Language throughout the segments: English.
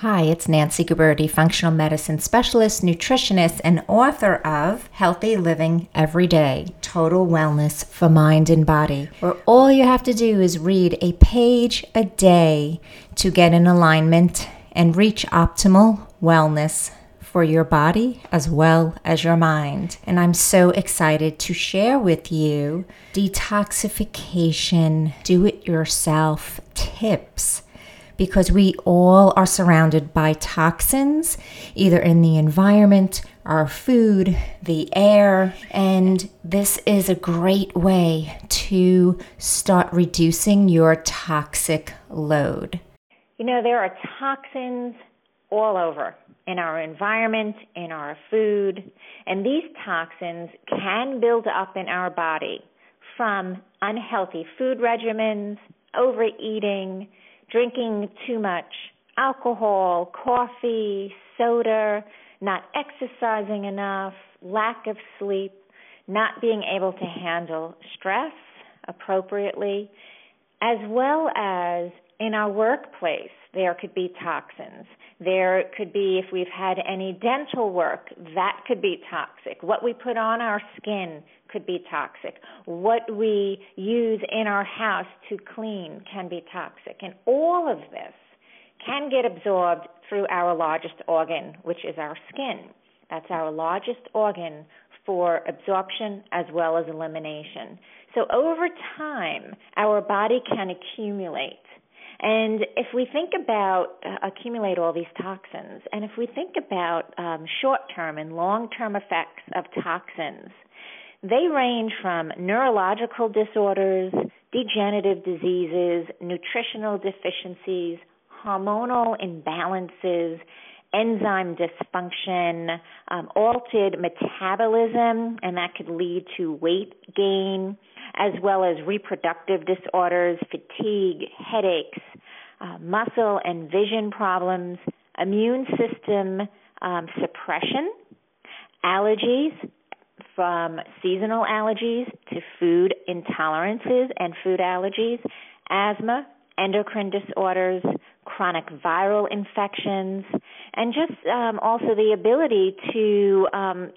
Hi, it's Nancy Guberti, functional medicine specialist, nutritionist, and author of Healthy Living Every Day, Total Wellness for Mind and Body, where all you have to do is read a page a day to get in alignment and reach optimal wellness for your body as well as your mind. And I'm so excited to share with you detoxification, do-it-yourself tips, because we all are surrounded by toxins, either in the environment, our food, the air, and this is a great way to start reducing your toxic load. You know, there are toxins all over in our environment, in our food, and these toxins can build up in our body from unhealthy food regimens, overeating, drinking too much alcohol, coffee, soda, not exercising enough, lack of sleep, not being able to handle stress appropriately, as well as in our workplace, there could be toxins. There could be, if we've had any dental work, that could be toxic. What we put on our skin could be toxic. What we use in our house to clean can be toxic. And all of this can get absorbed through our largest organ, which is our skin. That's our largest organ for absorption as well as elimination. So over time, our body can accumulate. And if we think about accumulate all these toxins, and if we think about short-term and long-term effects of toxins, they range from neurological disorders, degenerative diseases, nutritional deficiencies, hormonal imbalances, enzyme dysfunction, altered metabolism, and that could lead to weight gain, as well as reproductive disorders, fatigue, headaches, muscle and vision problems, immune system suppression, allergies, from seasonal allergies to food intolerances and food allergies, asthma, endocrine disorders, chronic viral infections, and just also the ability to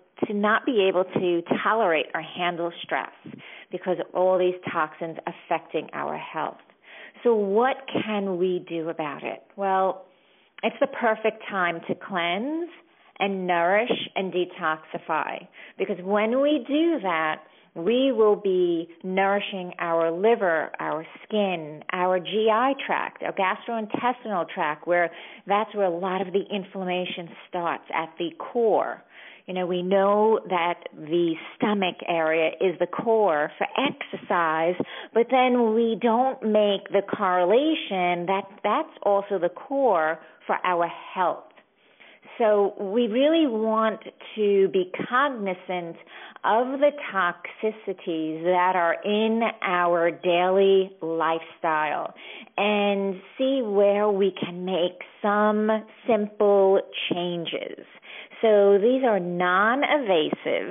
not be able to tolerate or handle stress because of all these toxins affecting our health. So what can we do about it? Well, it's the perfect time to cleanse and nourish and detoxify, because when we do that, we will be nourishing our liver, our skin, our GI tract, our gastrointestinal tract, where that's where a lot of the inflammation starts, at the core. You know, we know that the stomach area is the core for exercise, but then we don't make the correlation that that's also the core for our health. So we really want to be cognizant of the toxicities that are in our daily lifestyle and see where we can make some simple changes. So these are non-invasive,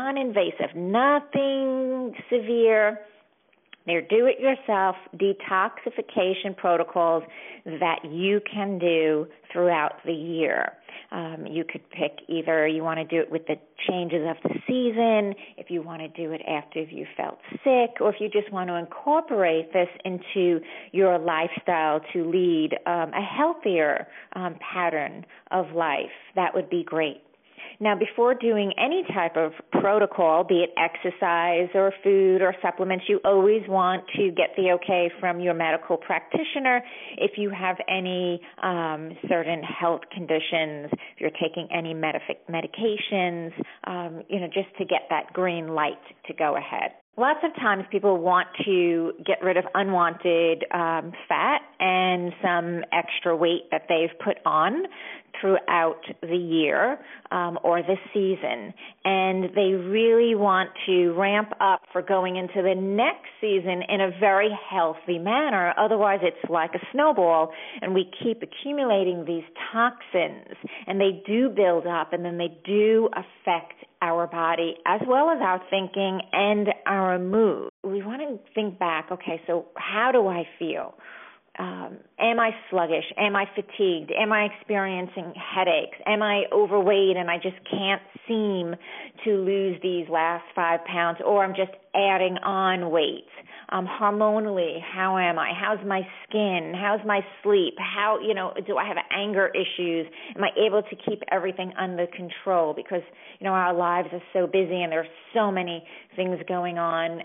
nothing severe. They're do-it-yourself detoxification protocols that you can do throughout the year. You could pick either you want to do it with the changes of the season, if you want to do it after you felt sick, or if you just want to incorporate this into your lifestyle to lead a healthier pattern of life. That would be great. Now, before doing any type of protocol, be it exercise or food or supplements, you always want to get the okay from your medical practitioner if you have any certain health conditions, if you're taking any medications, just to get that green light to go ahead. Lots of times people want to get rid of unwanted fat and some extra weight that they've put on throughout the year or the season, and they really want to ramp up for going into the next season in a very healthy manner. Otherwise, it's like a snowball, and we keep accumulating these toxins, and they do build up, and then they do affect our body as well as our thinking and our mood. We want to think back, okay, so how do I feel? am I sluggish? Am I fatigued? Am I experiencing headaches? Am I overweight and I just can't seem to lose these last 5 pounds, or I'm just adding on weight? Hormonally, how am I? How's my skin? How's my sleep? How, do I have anger issues? Am I able to keep everything under control? Because, our lives are so busy and there's so many things going on,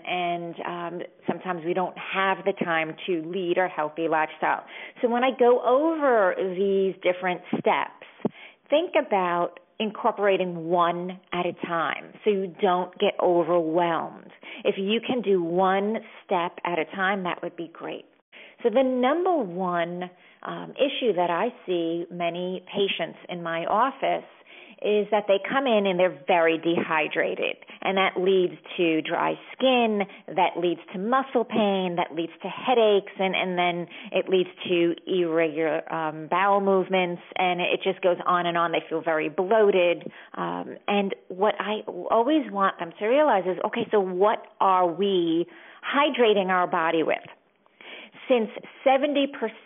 and sometimes we don't have the time to lead a healthy lifestyle. So when I go over these different steps, think about incorporating one at a time so you don't get overwhelmed. If you can do one step at a time, that would be great. So the number one issue that I see many patients in my office is that they come in and they're very dehydrated, and that leads to dry skin, that leads to muscle pain, that leads to headaches, and then it leads to irregular bowel movements, and it just goes on and on. They feel very bloated, and what I always want them to realize is, okay, so what are we hydrating our body with? Since 70%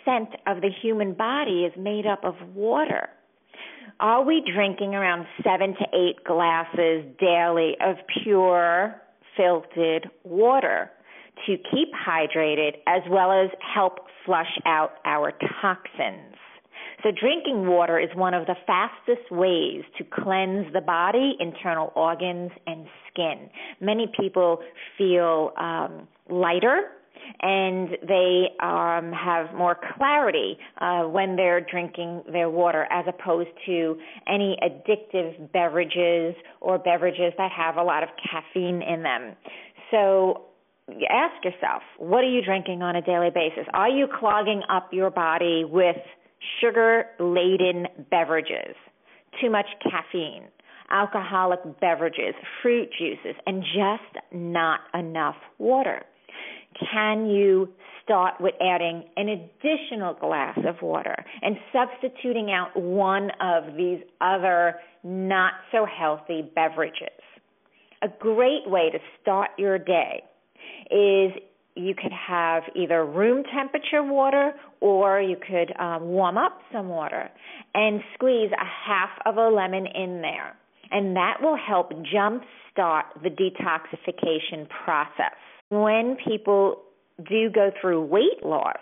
of the human body is made up of water, are we drinking around 7 to 8 glasses daily of pure, filtered water to keep hydrated as well as help flush out our toxins? So drinking water is one of the fastest ways to cleanse the body, internal organs, and skin. Many people feel lighter, and they have more clarity when they're drinking their water, as opposed to any addictive beverages or beverages that have a lot of caffeine in them. So ask yourself, what are you drinking on a daily basis? Are you clogging up your body with sugar-laden beverages, too much caffeine, alcoholic beverages, fruit juices, and just not enough water? Can you start with adding an additional glass of water and substituting out one of these other not so healthy beverages? A great way to start your day is you could have either room temperature water, or you could warm up some water and squeeze a half of a lemon in there. And that will help jumpstart the detoxification process. When people do go through weight loss,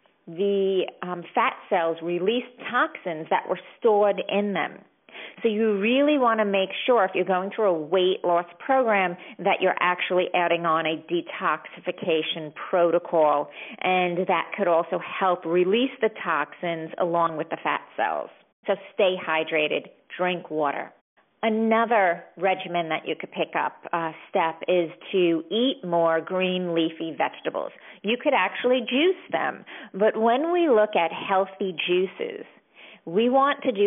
the fat cells release toxins that were stored in them. So you really want to make sure, if you're going through a weight loss program, that you're actually adding on a detoxification protocol, and that could also help release the toxins along with the fat cells. So stay hydrated, drink water. Another regimen that you could pick up step is to eat more green leafy vegetables. You could actually juice them, but when we look at healthy juices, we want to do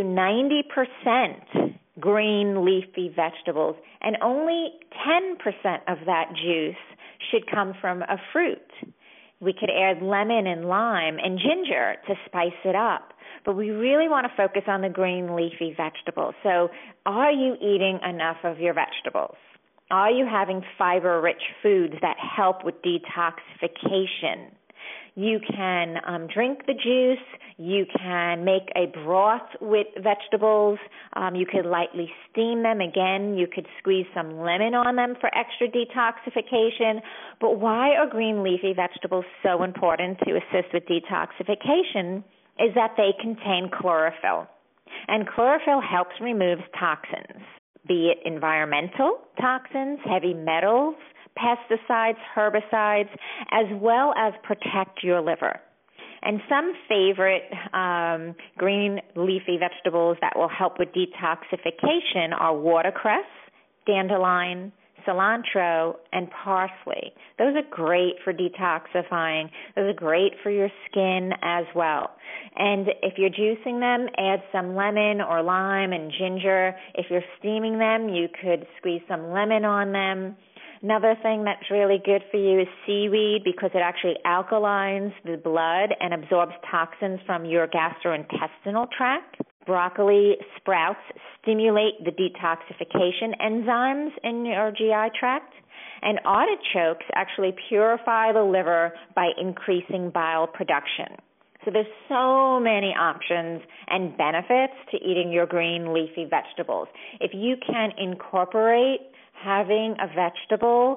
90% green leafy vegetables, and only 10% of that juice should come from a fruit. We could add lemon and lime and ginger to spice it up, but we really want to focus on the green leafy vegetables. So are you eating enough of your vegetables? Are you having fiber-rich foods that help with detoxification? You can drink the juice. You can make a broth with vegetables. You could lightly steam them. Again, you could squeeze some lemon on them for extra detoxification. But why are green leafy vegetables so important to assist with detoxification is that they contain chlorophyll. And chlorophyll helps remove toxins, be it environmental toxins, heavy metals, pesticides, herbicides, as well as protect your liver. And some favorite green leafy vegetables that will help with detoxification are watercress, dandelion, cilantro, and parsley. Those are great for detoxifying. Those are great for your skin as well. And if you're juicing them, add some lemon or lime and ginger. If you're steaming them, you could squeeze some lemon on them. Another thing that's really good for you is seaweed, because it actually alkalines the blood and absorbs toxins from your gastrointestinal tract. Broccoli sprouts stimulate the detoxification enzymes in your GI tract. And artichokes actually purify the liver by increasing bile production. So there's so many options and benefits to eating your green leafy vegetables. If you can incorporate having a vegetable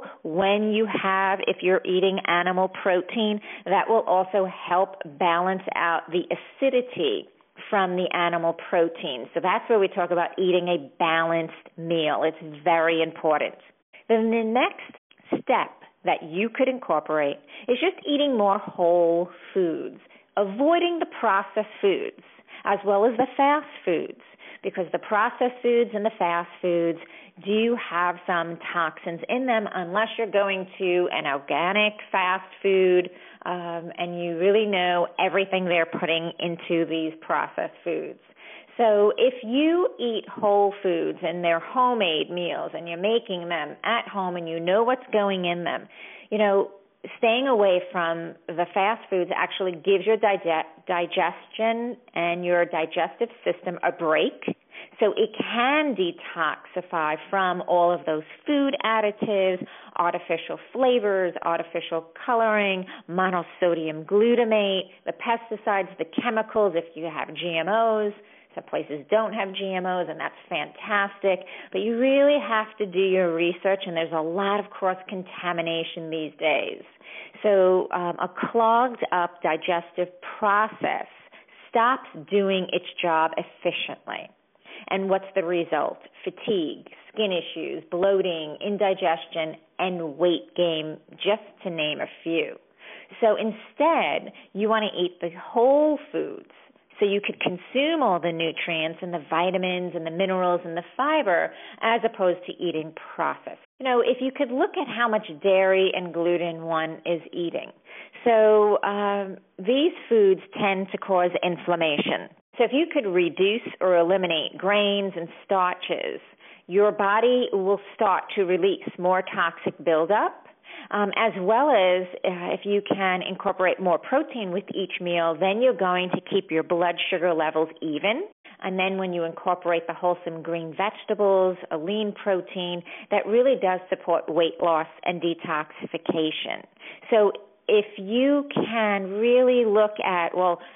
if you're eating animal protein, that will also help balance out the acidity from the animal protein. So that's where we talk about eating a balanced meal. It's very important. Then the next step that you could incorporate is just eating more whole foods, avoiding the processed foods as well as the fast foods, because the processed foods and the fast foods do have some toxins in them unless you're going to an organic fast food and you really know everything they're putting into these processed foods. So if you eat whole foods and they're homemade meals and you're making them at home and you know what's going in them, staying away from the fast foods actually gives your digestion and your digestive system a break. So it can detoxify from all of those food additives, artificial flavors, artificial coloring, monosodium glutamate, the pesticides, the chemicals if you have GMOs. Some places don't have GMOs, and that's fantastic. But you really have to do your research, and there's a lot of cross-contamination these days. So a clogged up digestive process stops doing its job efficiently. And what's the result? Fatigue, skin issues, bloating, indigestion, and weight gain, just to name a few. So instead, you want to eat the whole foods so you could consume all the nutrients and the vitamins and the minerals and the fiber as opposed to eating processed. If you could look at how much dairy and gluten one is eating. So these foods tend to cause inflammation. So if you could reduce or eliminate grains and starches, your body will start to release more toxic buildup, as well as if you can incorporate more protein with each meal, then you're going to keep your blood sugar levels even. And then when you incorporate the wholesome green vegetables, a lean protein, that really does support weight loss and detoxification. So if you can really look at,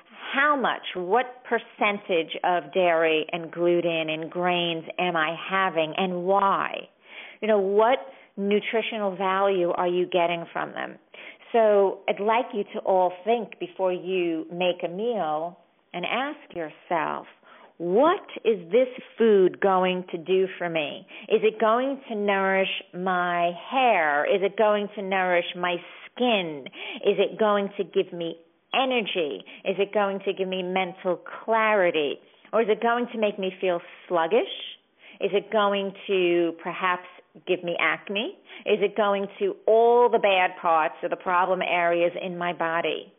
what percentage of dairy and gluten and grains am I having and why? What nutritional value are you getting from them? So I'd like you to all think before you make a meal and ask yourself, what is this food going to do for me? Is it going to nourish my hair? Is it going to nourish my skin? Is it going to give me energy? Is it going to give me mental clarity? Or is it going to make me feel sluggish? Is it going to perhaps give me acne? Is it going to all the bad parts or the problem areas in my body?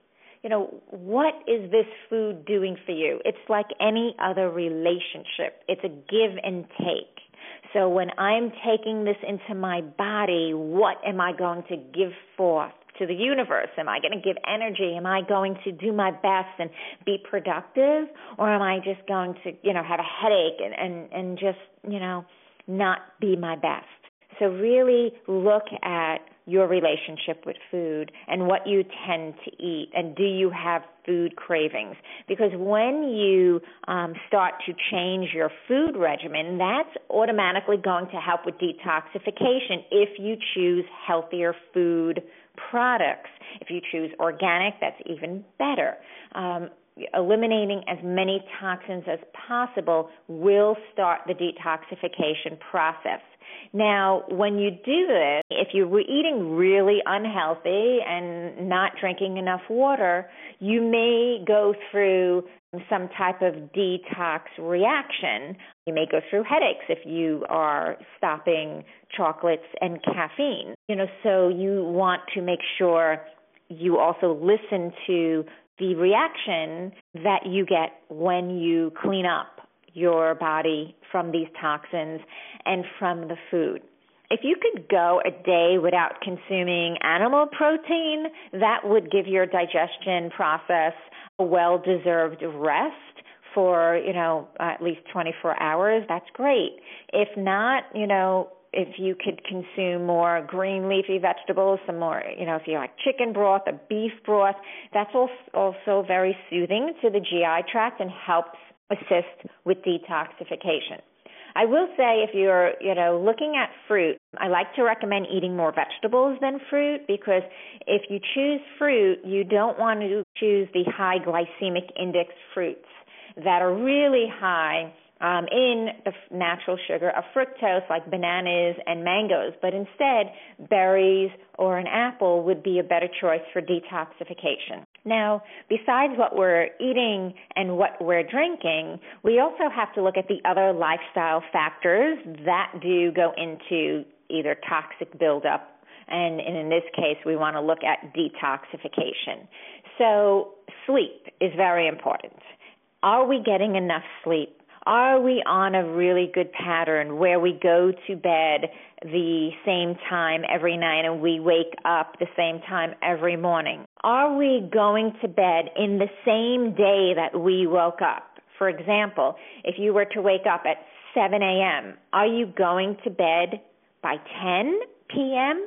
What is this food doing for you? It's like any other relationship. It's a give and take. So when I'm taking this into my body, what am I going to give forth to the universe? Am I going to give energy? Am I going to do my best and be productive? Or am I just going to, have a headache and just, not be my best? So really look at your relationship with food and what you tend to eat, and do you have food cravings? Because when you start to change your food regimen, that's automatically going to help with detoxification if you choose healthier food products. If you choose organic, that's even better. Eliminating as many toxins as possible will start the detoxification process. Now, when you do this, if you were eating really unhealthy and not drinking enough water, you may go through some type of detox reaction. You may go through headaches if you are stopping chocolates and caffeine. So you want to make sure you also listen to the reaction that you get when you clean up your body from these toxins and from the food. If you could go a day without consuming animal protein, that would give your digestion process a well-deserved rest for, at least 24 hours. That's great. If not, if you could consume more green leafy vegetables, some more, if you like chicken broth or beef broth, that's also very soothing to the GI tract and helps assist with detoxification. I will say if you're, looking at fruit, I like to recommend eating more vegetables than fruit, because if you choose fruit, you don't want to choose the high glycemic index fruits that are really high in the natural sugar of fructose, like bananas and mangoes, but instead berries or an apple would be a better choice for detoxification. Now, besides what we're eating and what we're drinking, we also have to look at the other lifestyle factors that do go into either toxic buildup, and in this case, we want to look at detoxification. So sleep is very important. Are we getting enough sleep? Are we on a really good pattern where we go to bed the same time every night and we wake up the same time every morning? Are we going to bed in the same day that we woke up? For example, if you were to wake up at 7 a.m., are you going to bed by 10 p.m.?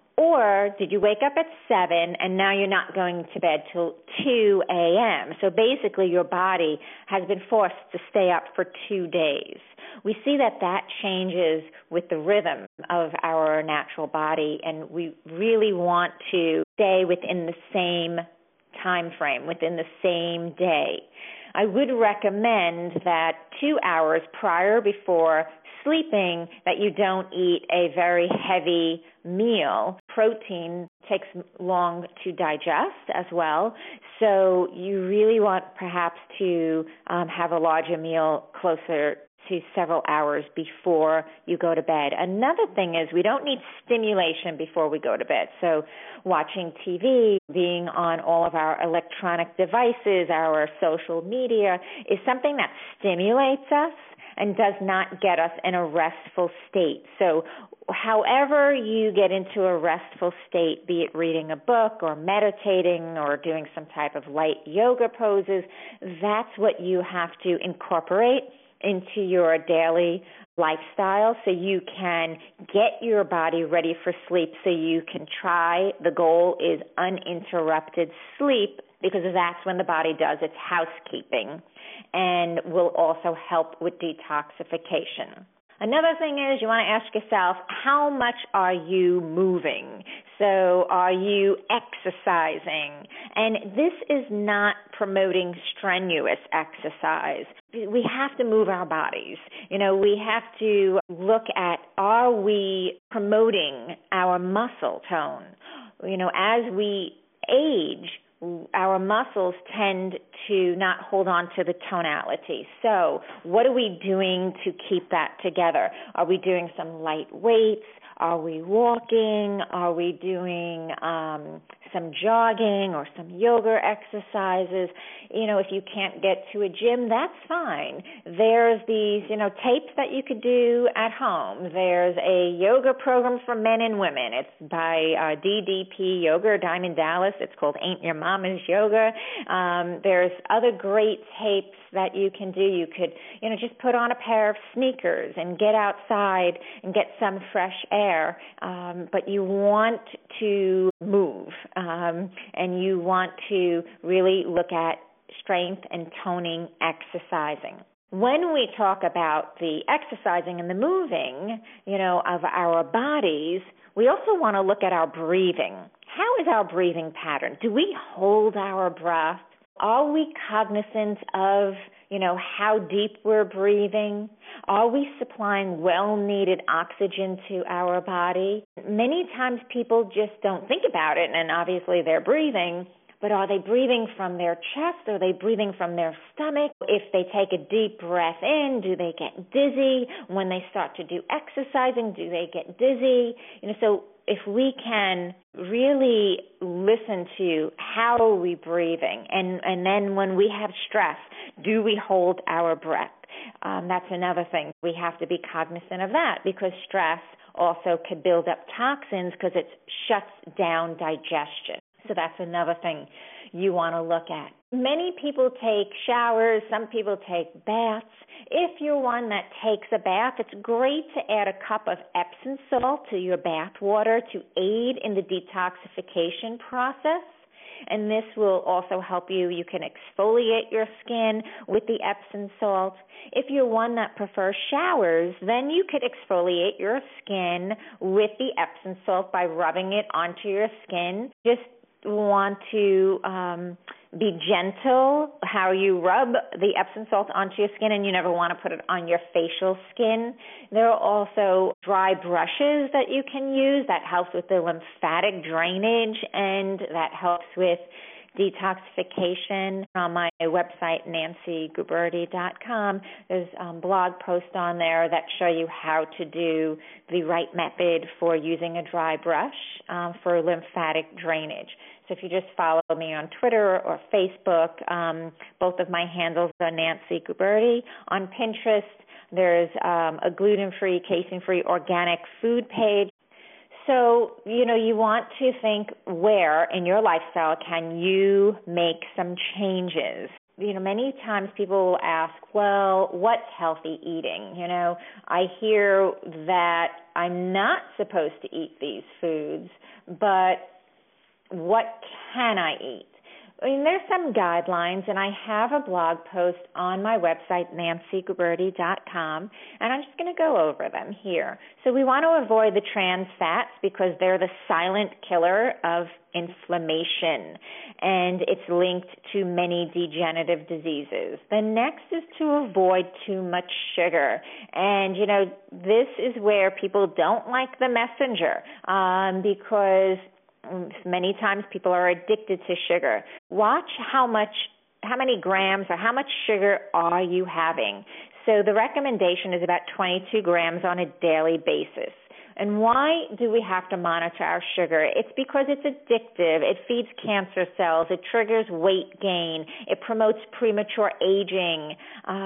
Or did you wake up at 7 and now you're not going to bed till 2 a.m.? So basically your body has been forced to stay up for 2 days. We see that changes with the rhythm of our natural body, and we really want to stay within the same time frame, within the same day. I would recommend that 2 hours before sleeping that you don't eat a very heavy meal. Protein takes long to digest as well, so you really want perhaps to have a larger meal closer to several hours before you go to bed. Another thing is we don't need stimulation before we go to bed. So watching TV, being on all of our electronic devices, our social media is something that stimulates us and does not get us in a restful state. So however you get into a restful state, be it reading a book or meditating or doing some type of light yoga poses, that's what you have to incorporate into your daily lifestyle so you can get your body ready for sleep, so you can try. The goal is uninterrupted sleep, because that's when the body does its housekeeping and will also help with detoxification. Another thing is you want to ask yourself, how much are you moving? So are you exercising? And this is not promoting strenuous exercise. We have to move our bodies. We have to look at, are we promoting our muscle tone? As we age, our muscles tend to not hold on to the tonality. So what are we doing to keep that together? Are we doing some light weights? Are we walking? Are we doing some jogging or some yoga exercises? If you can't get to a gym, that's fine. There's these, tapes that you could do at home. There's a yoga program for men and women. It's by DDP Yoga, Diamond Dallas. It's called Ain't Your Mama's Yoga. There's other great tapes that you can do. You could, just put on a pair of sneakers and get outside and get some fresh air. But you want to move, and you want to really look at strength and toning exercising. When we talk about the exercising and the moving, of our bodies, we also want to look at our breathing. How is our breathing pattern? Do we hold our breath? Are we cognizant of, how deep we're breathing? Are we supplying well-needed oxygen to our body? Many times people just don't think about it, and obviously they're breathing, but are they breathing from their chest? Are they breathing from their stomach? If they take a deep breath in, do they get dizzy? When they start to do exercising, do they get dizzy? So if we can really listen to how are we breathing, and then when we have stress, do we hold our breath? That's another thing. We have to be cognizant of that, because stress also could build up toxins because it shuts down digestion. So that's another thing you want to look at. Many people take showers, some people take baths. If you're one that takes a bath, it's great to add a cup of Epsom salt to your bath water to aid in the detoxification process. And this will also help you. You can exfoliate your skin with the Epsom salt. If you're one that prefers showers, then you could exfoliate your skin with the Epsom salt by rubbing it onto your skin. Just want to be gentle how you rub the Epsom salt onto your skin, and you never want to put it on your facial skin. There are also dry brushes that you can use that helps with the lymphatic drainage, and that helps with detoxification. On my website, nancyguberti.com, there's blog posts on there that show you how to do the right method for using a dry brush for lymphatic drainage. So if you just follow me on Twitter or Facebook, both of my handles are Nancy Guberti. On Pinterest, there's a gluten-free, casein-free organic food page. So, you want to think where in your lifestyle can you make some changes. Many times people will ask, well, what's healthy eating? I hear that I'm not supposed to eat these foods, but what can I eat? There's some guidelines, and I have a blog post on my website, nancyguberti.com, and I'm just going to go over them here. So we want to avoid the trans fats because they're the silent killer of inflammation, and it's linked to many degenerative diseases. The next is to avoid too much sugar, and this is where people don't like the messenger because many times people are addicted to sugar. Watch how many grams or how much sugar are you having. So the recommendation is about 22 grams on a daily basis. And why do we have to monitor our sugar? It's because it's addictive. It feeds cancer cells. It triggers weight gain. It promotes premature aging.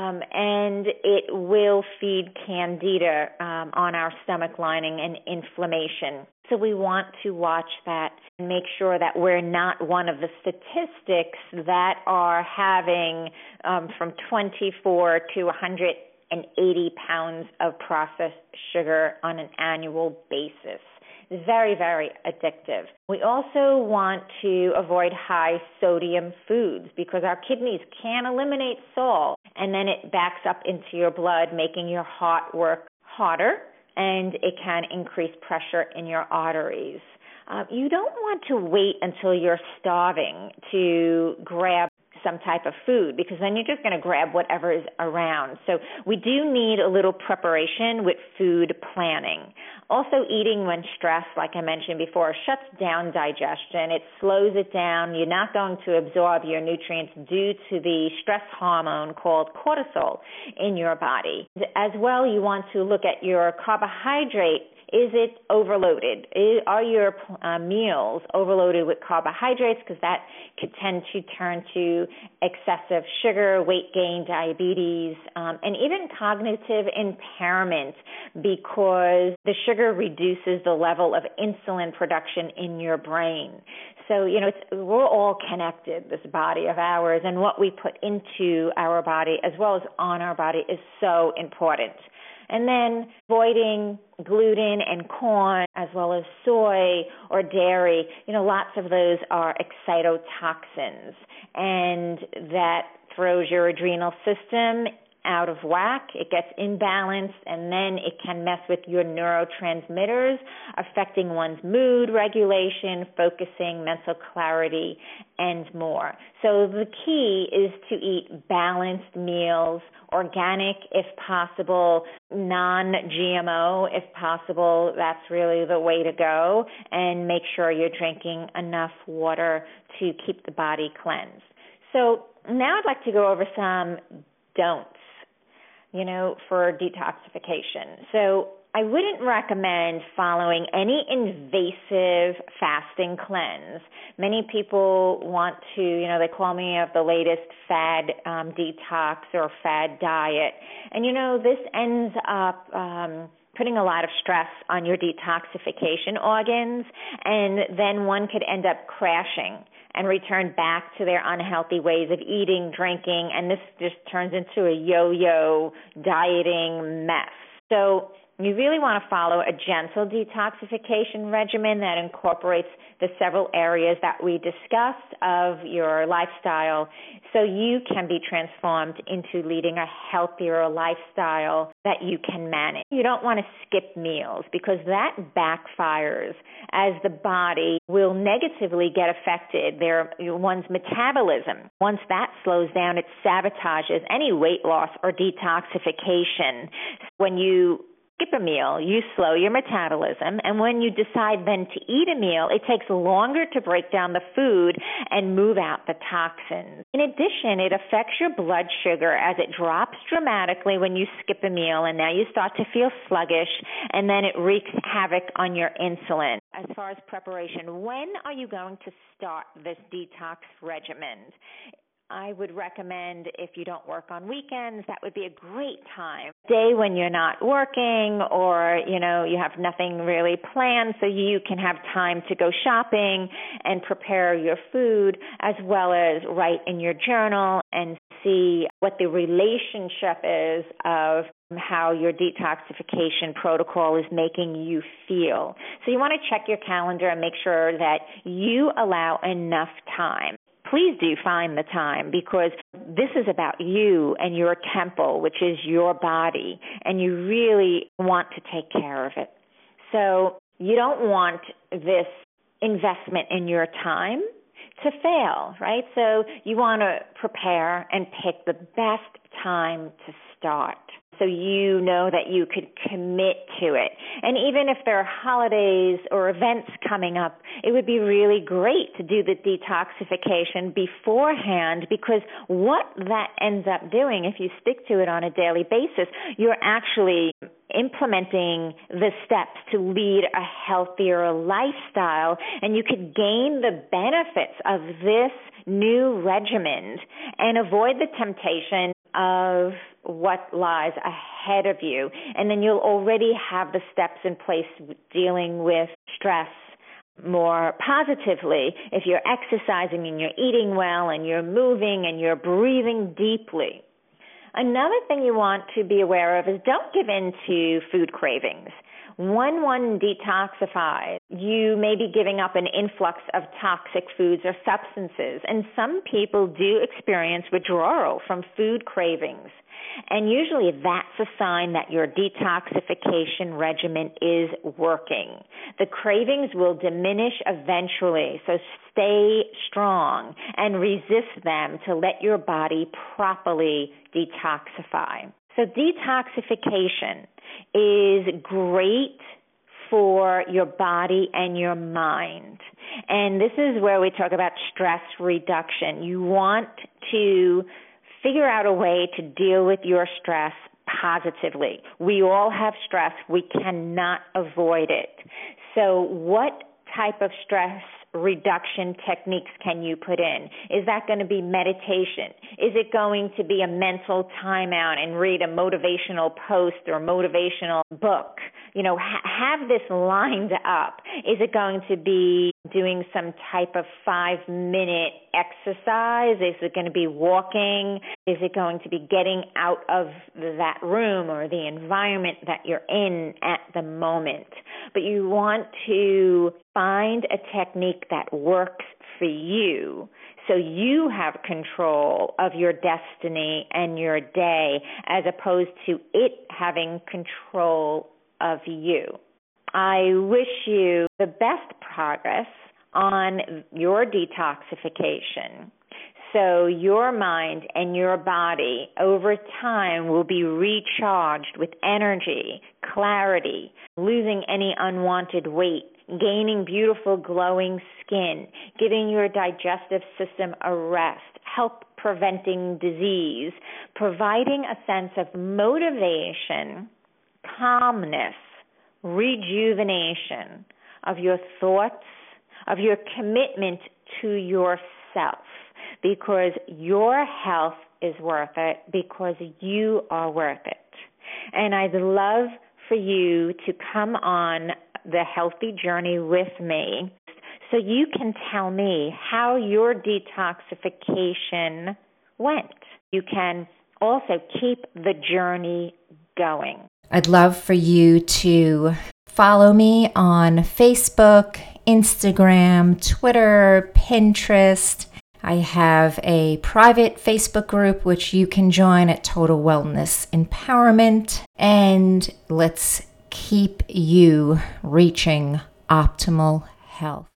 And it will feed candida on our stomach lining and inflammation. So we want to watch that and make sure that we're not one of the statistics that are having from 24 to 180 pounds of processed sugar on an annual basis. It's very, very addictive. We also want to avoid high sodium foods because our kidneys can't eliminate salt, and then it backs up into your blood, making your heart work harder, and it can increase pressure in your arteries. You don't want to wait until you're starving to grab some type of food because then you're just going to grab whatever is around. So we do need a little preparation with food planning. Also, eating when stressed, like I mentioned before, shuts down digestion. It slows it down. You're not going to absorb your nutrients due to the stress hormone called cortisol in your body. As well, you want to look at your carbohydrate. Is it overloaded? Are your meals overloaded with carbohydrates? Because that could tend to turn to excessive sugar, weight gain, diabetes, and even cognitive impairment because the sugar reduces the level of insulin production in your brain. So, we're all connected, this body of ours, and what we put into our body as well as on our body is so important. And then avoiding gluten and corn as well as soy or dairy. Lots of those are excitotoxins, and that throws your adrenal system out of whack. It gets imbalanced, and then it can mess with your neurotransmitters, affecting one's mood regulation, focusing, mental clarity, and more. So the key is to eat balanced meals, organic if possible, non-GMO if possible. That's really the way to go, and make sure you're drinking enough water to keep the body cleansed. So now I'd like to go over some don'ts, for detoxification. So I wouldn't recommend following any invasive fasting cleanse. Many people want to, they call me of the latest fad detox or fad diet. And, this ends up putting a lot of stress on your detoxification organs, and then one could end up crashing and return back to their unhealthy ways of eating, drinking, and this just turns into a yo-yo dieting mess. So you really want to follow a gentle detoxification regimen that incorporates the several areas that we discussed of your lifestyle so you can be transformed into leading a healthier lifestyle that you can manage. You don't want to skip meals because that backfires as the body will negatively get affected. One's metabolism, once that slows down, it sabotages any weight loss or detoxification. When you skip a meal, you slow your metabolism, and when you decide then to eat a meal, it takes longer to break down the food and move out the toxins. In addition, it affects your blood sugar as it drops dramatically when you skip a meal, and now you start to feel sluggish, and then it wreaks havoc on your insulin. As far as preparation, when are you going to start this detox regimen? I would recommend if you don't work on weekends, that would be a great time. Day when you're not working or, you have nothing really planned so you can have time to go shopping and prepare your food as well as write in your journal and see what the relationship is of how your detoxification protocol is making you feel. So you want to check your calendar and make sure that you allow enough time. Please do find the time because this is about you and your temple, which is your body, and you really want to take care of it. So you don't want this investment in your time to fail, right? So you want to prepare and pick the best time to start so you know that you could commit to it. And even if there are holidays or events coming up, it would be really great to do the detoxification beforehand because what that ends up doing, if you stick to it on a daily basis, you're actually implementing the steps to lead a healthier lifestyle, and you could gain the benefits of this new regimen and avoid the temptation of what lies ahead of you. And then you'll already have the steps in place dealing with stress more positively if you're exercising and you're eating well and you're moving and you're breathing deeply. Another thing you want to be aware of is don't give in to food cravings. When one detoxifies, you may be giving up an influx of toxic foods or substances, and some people do experience withdrawal from food cravings. And usually that's a sign that your detoxification regimen is working. The cravings will diminish eventually, so stay strong and resist them to let your body properly detoxify. So detoxification is great for your body and your mind. And this is where we talk about stress reduction. You want to figure out a way to deal with your stress positively. We all have stress. We cannot avoid it. So what type of stress reduction techniques can you put in? Is that going to be meditation? Is it going to be a mental timeout and read a motivational post or motivational book? Have this lined up. Is it going to be doing some type of 5-minute exercise? Is it going to be walking? Is it going to be getting out of that room or the environment that you're in at the moment? But you want to find a technique that works for you so you have control of your destiny and your day as opposed to it having control of you. I wish you the best progress on your detoxification so your mind and your body over time will be recharged with energy, clarity, losing any unwanted weight, gaining beautiful glowing skin, giving your digestive system a rest, help preventing disease, providing a sense of motivation, calmness, rejuvenation of your thoughts, of your commitment to yourself, because your health is worth it, because you are worth it. And I'd love for you to come on the healthy journey with me so you can tell me how your detoxification went. You can also keep the journey going. I'd love for you to follow me on Facebook, Instagram, Twitter, Pinterest. I have a private Facebook group which you can join at Total Wellness Empowerment. And let's keep you reaching optimal health.